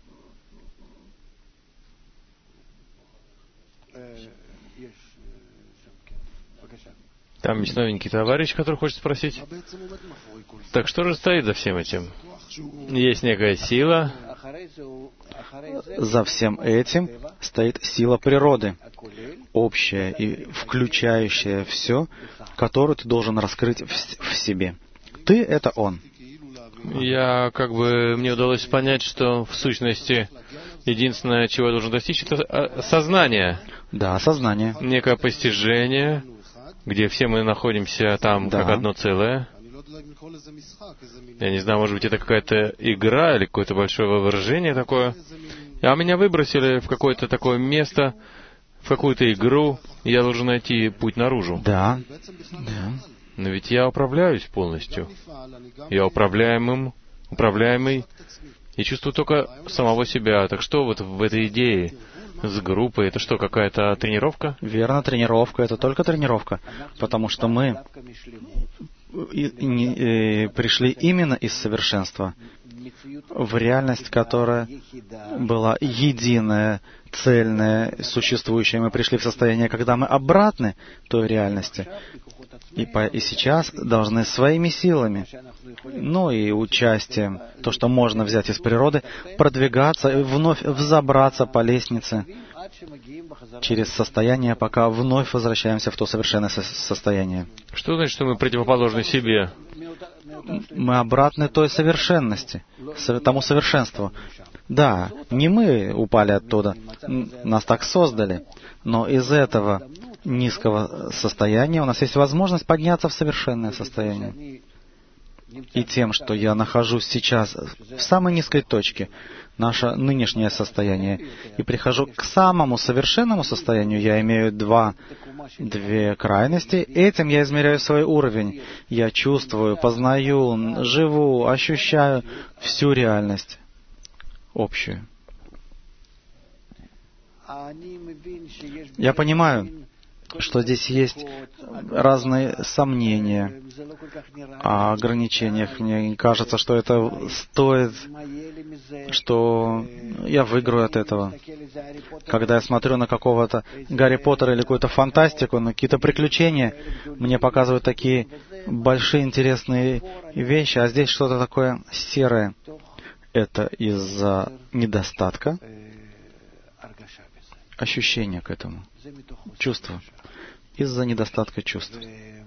Там есть новенький товарищ, который хочет спросить. Так что же стоит за всем этим? Есть некая сила. За всем этим стоит сила природы, общая и включающая все, которую ты должен раскрыть в себе. Ты — это Он. Мне удалось понять, что в сущности единственное, чего я должен достичь, это сознание. Да, сознание. Некое постижение, где все мы находимся там как одно целое. Я не знаю, может быть, это какая-то игра или какое-то большое выражение такое. А меня выбросили в какое-то такое место, в какую-то игру, и я должен найти путь наружу. Да. Но ведь я управляюсь полностью. Я управляемый, и чувствую только самого себя. Так что вот в этой идее с группой, это что, какая-то тренировка? Верно, тренировка. Это только тренировка. Потому что мы пришли именно из совершенства в реальность, которая была единая, цельная, существующая. Мы пришли в состояние, когда мы обратны той реальности. И сейчас должны своими силами, и участием, то, что можно взять из природы, продвигаться и вновь взобраться по лестнице через состояние, пока вновь возвращаемся в то совершенное состояние. Что значит, что мы противоположны себе? Мы обратны той совершенности, тому совершенству. Да, не мы упали оттуда, нас так создали, но из этого низкого состояния у нас есть возможность подняться в совершенное состояние. И тем, что я нахожусь сейчас в самой низкой точке, наше нынешнее состояние, и прихожу к самому совершенному состоянию, я имею две крайности, этим я измеряю свой уровень. Я чувствую, познаю, живу, ощущаю всю реальность общую. Я понимаю, что здесь есть разные сомнения о ограничениях. Мне кажется, что это стоит, что я выиграю от этого. Когда я смотрю на какого-то Гарри Поттера или какую-то фантастику, на какие-то приключения, мне показывают такие большие интересные вещи, а здесь что-то такое серое. Это из-за недостатка ощущения к этому, чувства, из-за недостатка чувств.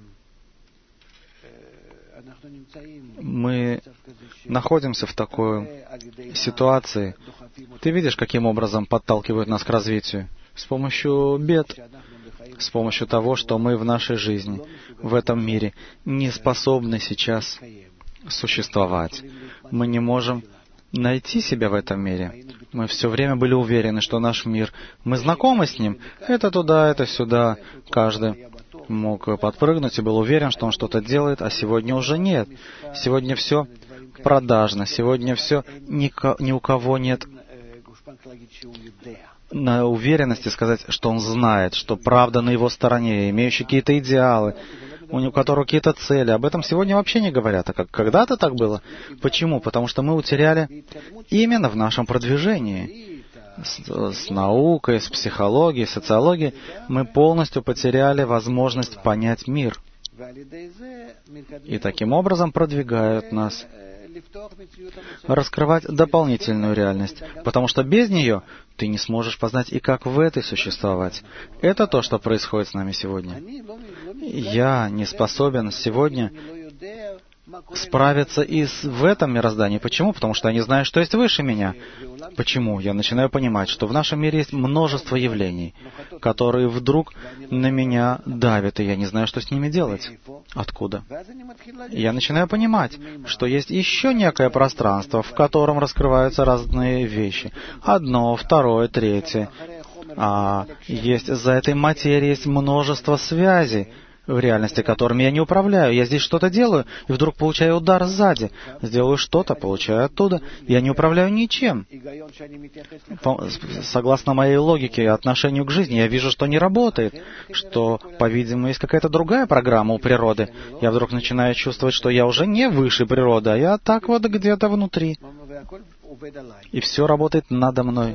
Мы находимся в такой ситуации. Ты видишь, каким образом подталкивают нас к развитию? С помощью бед, с помощью того, что мы в нашей жизни, в этом мире, не способны сейчас существовать. Мы не можем найти себя в этом мире. Мы все время были уверены, что наш мир, мы знакомы с ним, это туда, это сюда. Каждый мог подпрыгнуть и был уверен, что он что-то делает, а сегодня уже нет. Сегодня все продажно, сегодня все, ни у кого нет на уверенности сказать, что он знает, что правда на его стороне, имеющий какие-то идеалы, у которого какие-то цели. Об этом сегодня вообще не говорят. А как когда-то так было? Почему? Потому что мы утеряли именно в нашем продвижении. С наукой, с психологией, социологией мы полностью потеряли возможность понять мир. И таким образом продвигают нас раскрывать дополнительную реальность, потому что без нее ты не сможешь познать и как в этой существовать. Это то, что происходит с нами сегодня. Я не способен сегодня справиться и в этом мироздании. Почему? Потому что я не знаю, что есть выше меня. Почему? Я начинаю понимать, что в нашем мире есть множество явлений, которые вдруг на меня давят, и я не знаю, что с ними делать. Откуда? Я начинаю понимать, что есть еще некое пространство, в котором раскрываются разные вещи. Одно, второе, третье. А за этой материей есть множество связей в реальности, которыми я не управляю. Я здесь что-то делаю, и вдруг получаю удар сзади. Сделаю что-то, получаю оттуда. Я не управляю ничем. Согласно моей логике и отношению к жизни, я вижу, что не работает, что, по-видимому, есть какая-то другая программа у природы. Я вдруг начинаю чувствовать, что я уже не выше природы, а я так вот где-то внутри. И все работает надо мной.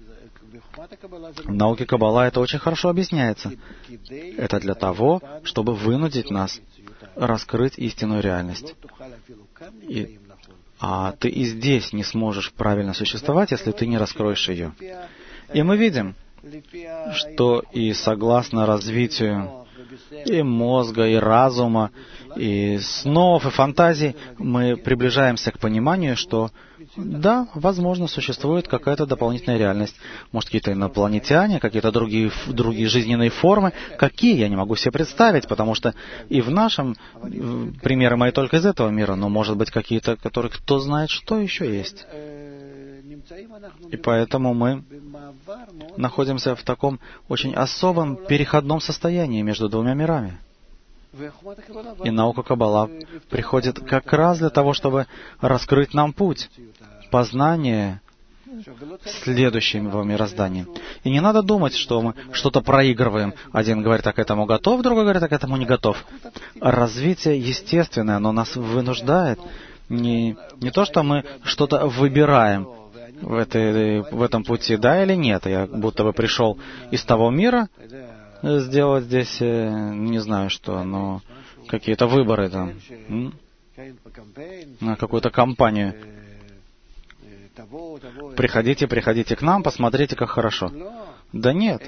В науке Каббала это очень хорошо объясняется. Это для того, чтобы вынудить нас раскрыть истинную реальность. А ты и здесь не сможешь правильно существовать, если ты не раскроешь ее. И мы видим, что и согласно развитию и мозга, и разума, и снов, и фантазий, мы приближаемся к пониманию, что да, возможно, существует какая-то дополнительная реальность. Может, какие-то инопланетяне, какие-то другие жизненные формы. Какие, я не могу себе представить, потому что и в нашем примеры мои только из этого мира, но, может быть, какие-то, которые кто знает, что еще есть. И поэтому мы находимся в таком очень особом переходном состоянии между двумя мирами. И наука Каббала приходит как раз для того, чтобы раскрыть нам путь познания следующего мироздания. И не надо думать, что мы что-то проигрываем. Один говорит, так к этому готов, другой говорит, так к этому не готов. Развитие естественное, оно нас вынуждает. Не то, что мы что-то выбираем в этом пути, да или нет. Я будто бы пришел из того мира, сделать здесь, не знаю что, но какие-то выборы там, на какую-то кампанию. Приходите к нам, посмотрите, как хорошо. Да нет.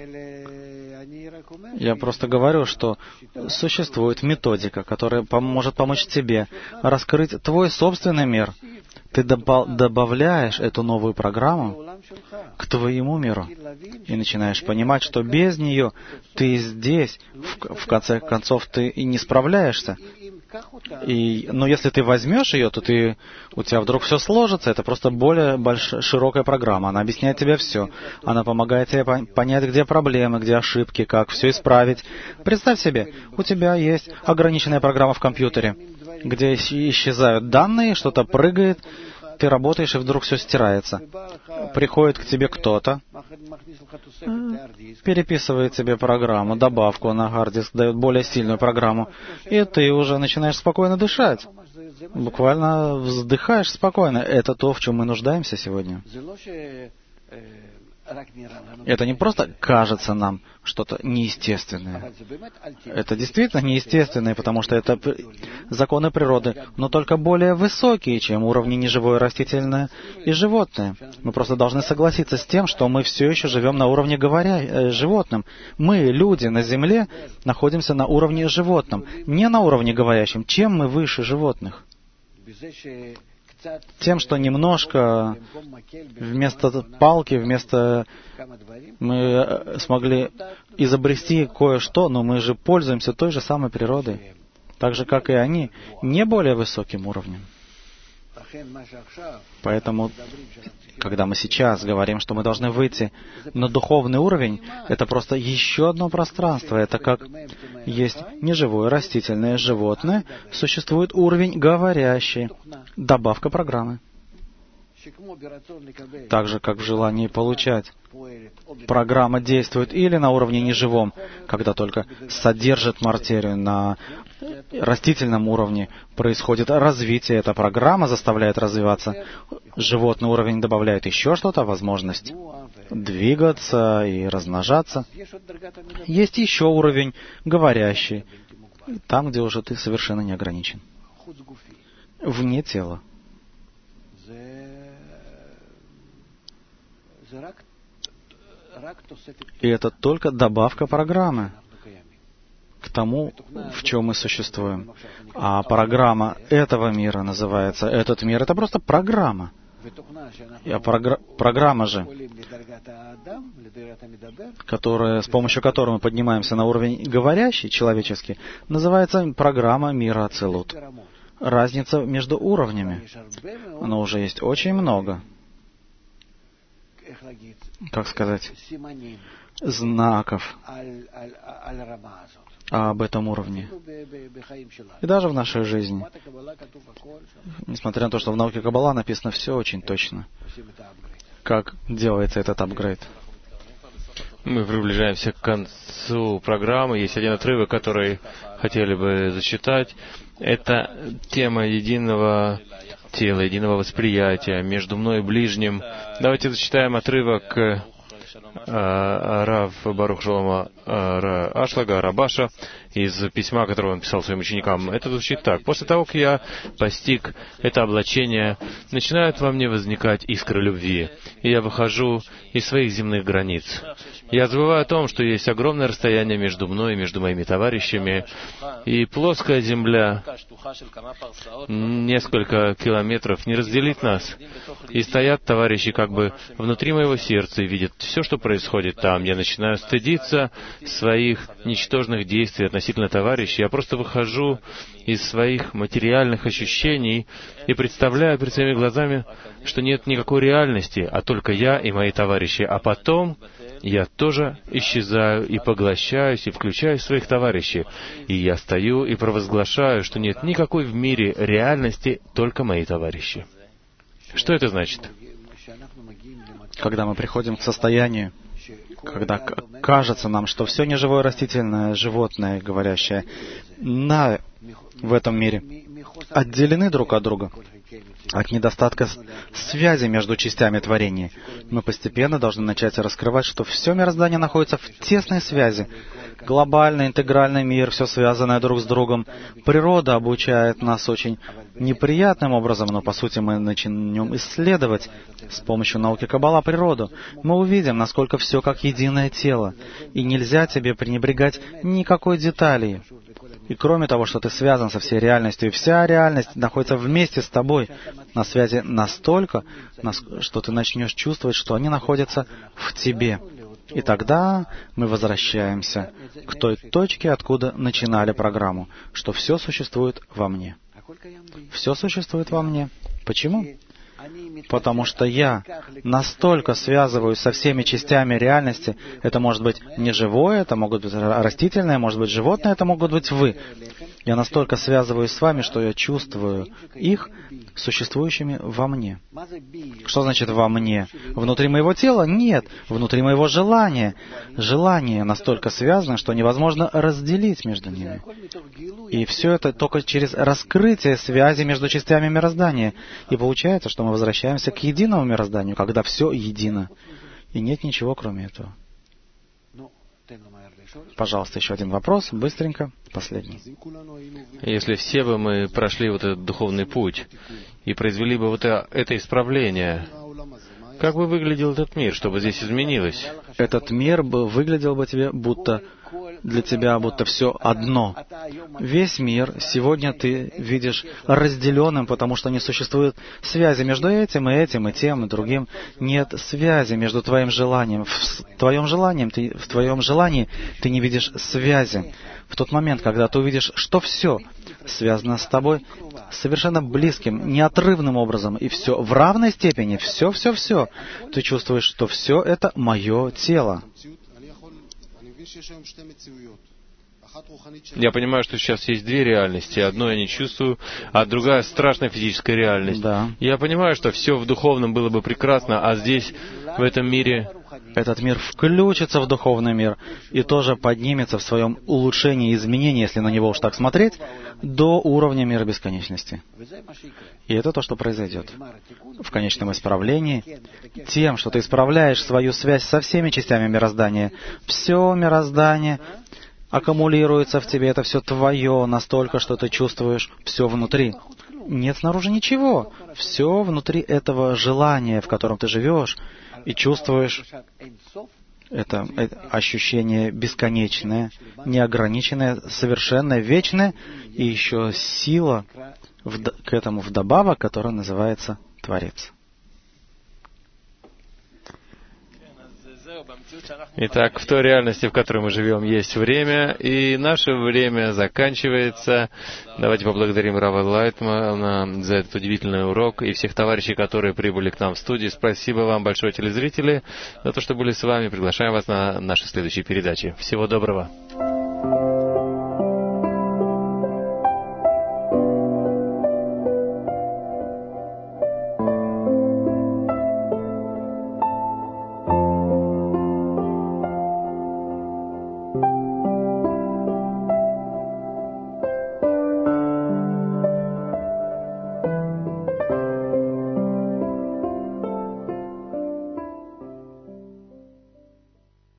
Я просто говорю, что существует методика, которая может помочь тебе раскрыть твой собственный мир. Ты добавляешь эту новую программу к твоему миру и начинаешь понимать, что без нее ты здесь, в конце концов, ты и не справляешься. Но если ты возьмешь ее, то у тебя вдруг все сложится. Это просто более широкая программа. Она объясняет тебе все. Она помогает тебе понять, где проблемы, где ошибки, как все исправить. Представь себе, у тебя есть ограниченная программа в компьютере, где исчезают данные, что-то прыгает, ты работаешь, и вдруг все стирается. Приходит к тебе кто-то, переписывает тебе программу, добавку на хард-диск, дает более сильную программу, и ты уже начинаешь спокойно дышать. Буквально вздыхаешь спокойно. Это то, в чем мы нуждаемся сегодня. Это не просто кажется нам что-то неестественное. Это действительно неестественное, потому что это законы природы, но только более высокие, чем уровни неживое, растительное и животное. Мы просто должны согласиться с тем, что мы все еще живем на уровне животным. Мы, люди на Земле, находимся на уровне животном, не на уровне говорящем. Чем мы выше животных? Тем, что немножко вместо палки, мы смогли изобрести кое-что, но мы же пользуемся той же самой природой, так же, как и они, не более высоким уровнем. Поэтому, когда мы сейчас говорим, что мы должны выйти на духовный уровень, это просто еще одно пространство. Это как есть неживое, растительное, животное, существует уровень говорящий, добавка программы. Так же, как в желании получать. Программа действует или на уровне неживом, когда только содержит материю. На растительном уровне происходит развитие, эта программа заставляет развиваться. Животный уровень добавляет еще что-то, возможность двигаться и размножаться. Есть еще уровень говорящий, там, где уже ты совершенно не ограничен. Вне тела. И это только добавка программы к тому, в чем мы существуем. А программа этого мира называется «Этот мир». Это просто программа. Программа же, с помощью которой мы поднимаемся на уровень говорящий, человеческий, называется программа мира Ацилут. Разница между уровнями. Но уже есть очень много, как сказать, знаков об этом уровне. И даже в нашей жизни. Несмотря на то, что в науке Каббала написано все очень точно. Как делается этот апгрейд. Мы приближаемся к концу программы. Есть один отрывок, который хотели бы зачитать. Это тема единого тела, единого восприятия между мной и ближним. Давайте зачитаем отрывок Рав Барух Шолома Ашлага, Рабаша, из письма, которое он писал своим ученикам. Это звучит так. «После того, как я постиг это облачение, начинают во мне возникать искры любви, и я выхожу из своих земных границ. Я забываю о том, что есть огромное расстояние между мной и между моими товарищами, и плоская земля, несколько километров, не разделит нас. И стоят товарищи как бы внутри моего сердца и видят все, что происходит там. Я начинаю стыдиться своих ничтожных действий относительно товарищей. Я просто выхожу из своих материальных ощущений и представляю перед своими глазами, что нет никакой реальности, а только я и мои товарищи. А потом я тоже исчезаю и поглощаюсь, и включаю своих товарищей. И я стою и провозглашаю, что нет никакой в мире реальности, только мои товарищи». Что это значит? Когда мы приходим к состоянию, когда кажется нам, что все неживое растительное, животное, говорящее, в этом мире отделены друг от друга, от недостатка связи между частями творения, мы постепенно должны начать раскрывать, что все мироздание находится в тесной связи. Глобальный, интегральный мир, все связанное друг с другом. Природа обучает нас очень неприятным образом, но по сути мы начнем исследовать с помощью науки Каббала природу. Мы увидим, насколько все как единое тело, и нельзя тебе пренебрегать никакой деталью. И кроме того, что ты связан со всей реальностью, и вся реальность находится вместе с тобой на связи настолько, что ты начнешь чувствовать, что они находятся в тебе. И тогда мы возвращаемся к той точке, откуда начинали программу, что все существует во мне. Все существует во мне. Почему? Потому что я настолько связываюсь со всеми частями реальности. Это может быть не живое, это могут быть растительное, может быть животное, это могут быть вы. Я настолько связываюсь с вами, что я чувствую их существующими во мне. Что значит «во мне»? Внутри моего тела? Нет. Внутри моего желания. Желание настолько связано, что невозможно разделить между ними. И все это только через раскрытие связи между частями мироздания. И получается, что мы возвращаемся к единому мирозданию, когда все едино. И нет ничего, кроме этого. Пожалуйста, еще один вопрос, быстренько, последний. Если все бы мы прошли вот этот духовный путь и произвели бы вот это исправление, как бы выглядел этот мир, чтобы здесь изменилось? Этот мир бы выглядел бы для тебя будто все одно. Весь мир сегодня ты видишь разделенным, потому что не существует связи между этим, и тем, и другим. Нет связи между твоим желанием. В твоем желании ты не видишь связи. В тот момент, когда ты увидишь, что все связано с тобой совершенно близким, неотрывным образом, и все в равной степени, все, ты чувствуешь, что все это мое тело. Я понимаю, что сейчас есть две реальности. Одну я не чувствую, а другая страшная физическая реальность. Да. Я понимаю, что все в духовном было бы прекрасно, а здесь, в этом мире... Этот мир включится в духовный мир и тоже поднимется в своем улучшении и изменении, если на него уж так смотреть, до уровня мира бесконечности. И это то, что произойдет. В конечном исправлении, тем, что ты исправляешь свою связь со всеми частями мироздания, все мироздание аккумулируется в тебе, это все твое настолько, что ты чувствуешь все внутри. Нет снаружи ничего. Все внутри этого желания, в котором ты живешь, и чувствуешь Это ощущение бесконечное, неограниченное, совершенное, вечное, и еще сила к этому вдобавок, которая называется Творец. Итак, в той реальности, в которой мы живем, есть время, и наше время заканчивается. Давайте поблагодарим Рава Лайтмана за этот удивительный урок и всех товарищей, которые прибыли к нам в студии. Спасибо вам большое, телезрители, за то, что были с вами. Приглашаем вас на наши следующие передачи. Всего доброго.